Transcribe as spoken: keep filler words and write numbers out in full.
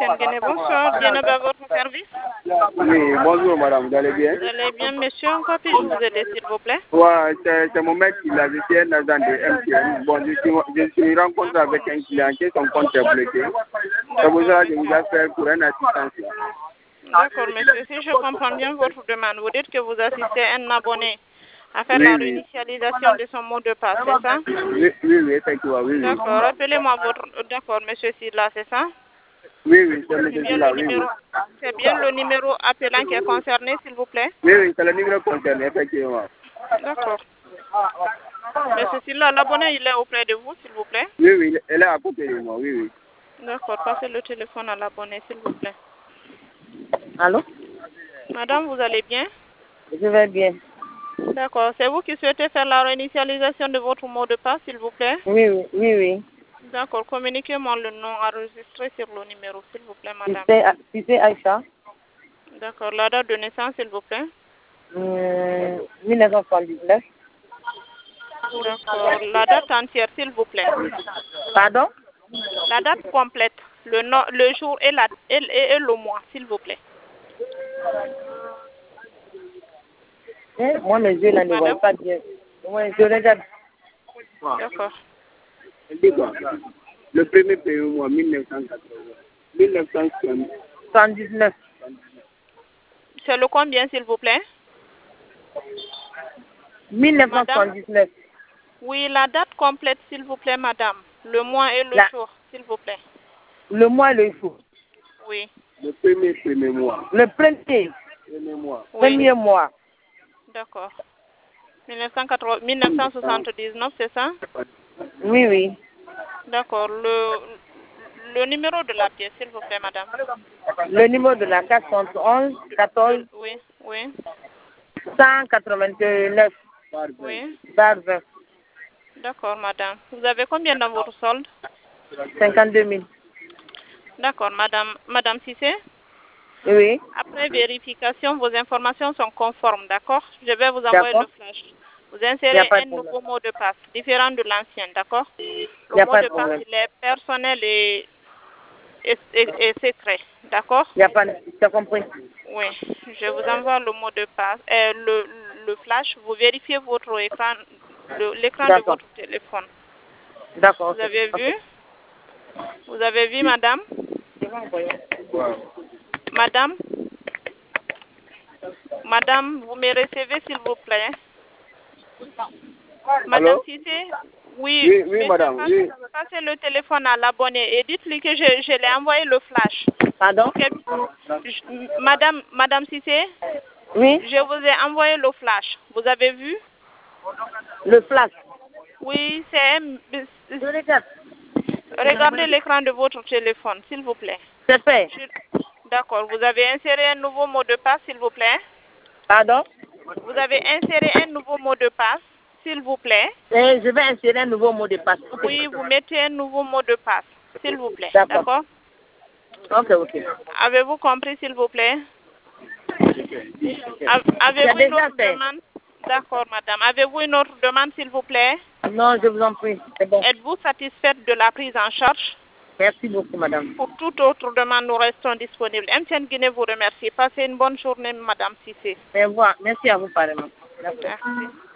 M T N Guinée, bonsoir. Bien à votre service. Oui, bonjour madame, vous allez bien? Vous allez bien, monsieur? Encore puis-je vous aider, s'il vous plaît? Ouais, c'est mon mec qui l'a, je suis un agent de M T N. Bon, je suis, je suis rencontré avec un client qui son compte est bloqué. C'est pour ça que je vous appelle pour une assistance. D'accord, monsieur. Si je comprends bien votre demande, vous dites que vous assistez un abonné à faire Oui, la oui. réinitialisation de son mot de passe, c'est ça? Oui, oui, oui, effectivement, oui, oui. D'accord, rappelez-moi votre... D'accord, monsieur Silla, c'est ça? Oui, oui, c'est C'est monsieur bien Silla, le oui, oui. numéro... C'est bien le numéro appelant qui est concerné, s'il vous plaît? Oui, oui, c'est le numéro concerné, effectivement. D'accord. Monsieur Silla, l'abonné, il est auprès de vous, s'il vous plaît? Oui, oui, elle est à côté de moi, oui, oui. D'accord, passez le téléphone à l'abonné, s'il vous plaît. Allô? Madame, vous allez bien? Je vais bien. D'accord. C'est vous qui souhaitez faire la réinitialisation de votre mot de passe, s'il vous plaît? Oui, oui, oui, oui. D'accord. Communiquez-moi le nom enregistré sur le numéro, s'il vous plaît, madame. Si c'est Aïcha, D'accord. La date de naissance, s'il vous plaît? euh, mille neuf cent soixante-dix-neuf. D'accord. La date entière, s'il vous plaît. Pardon? La date complète. Le nom, le jour et, la, et, et, et le mois, s'il vous plaît. Eh, moi, mes yeux là ne voient Madame? pas bien. Moi, je regarde. D'accord. Elle dit quoi? Le premier paiement, mille neuf cent quatre-vingts. mille neuf cent soixante-dix-neuf. C'est le combien, s'il vous plaît? mille neuf cent Madame? soixante-dix-neuf. Oui, la date complète, s'il vous plaît, madame. Le mois et le La- jour, s'il vous plaît. Le mois et le jour. Oui. Le premier, premier mois. Le premier, Premier mois. Oui. premier mois. D'accord. mille neuf cent quatre-vingts mille neuf cent soixante-dix-neuf, c'est ça? Oui, oui. D'accord. Le, le numéro de la pièce, s'il vous plaît, madame. Le numéro de la carte cent onze, quatorze, Le- oui, oui, cent quatre-vingt-neuf, oui. barre vingt. D'accord, madame. Vous avez combien dans votre solde? cinquante-deux mille. D'accord, madame. Madame Cissé, Oui, après vérification, vos informations sont conformes, d'accord? Je vais vous envoyer d'accord. le flash. Vous Il n'y a insérez pas un de problème. nouveau mot de passe, différent de l'ancien, d'accord? Il Le n'y a mot pas de de passe, problème. il est personnel et, et, et- et secret, d'accord? Il n'y a pas de... Tu as compris? Oui, je vous envoie le mot de passe, euh, le, le flash. Vous vérifiez votre écran, le- l'écran de D'accord. votre téléphone. D'accord. Vous avez Ok. vu? Vous avez vu, madame? Madame? Madame, vous me recevez, s'il vous plaît? Madame Allô? Cissé? Oui, Oui, oui, monsieur, madame, passe- oui. passez le téléphone à l'abonné et dites-lui que je, je l'ai envoyé le flash. Pardon? Ok. Je- madame, madame Cissé, Oui, je vous ai envoyé le flash. Vous avez vu? le flash. Oui, c'est un- Je regarde. regardez l'écran de votre téléphone, s'il vous plaît. C'est fait. Je- D'accord. Vous avez inséré un nouveau mot de passe, s'il vous plaît. Pardon? Vous avez inséré un nouveau mot de passe, s'il vous plaît. Et je vais insérer un nouveau mot de passe. Ok. Oui, vous mettez un nouveau mot de passe, s'il vous plaît. D'accord. D'accord? Ok, ok. Avez-vous compris, s'il vous plaît? A- J'ai Avez-vous une déjà autre fait. demande? D'accord, madame. Avez-vous une autre demande, s'il vous plaît? Non, je vous en prie. C'est bon. Êtes-vous satisfaite de la prise en charge? Merci beaucoup, madame. Pour toute autre demande, nous restons disponibles. M T N Guinée vous remercie. Passez une bonne journée, madame Cissé. Au revoir. Merci à vous, pareillement. Merci. Merci.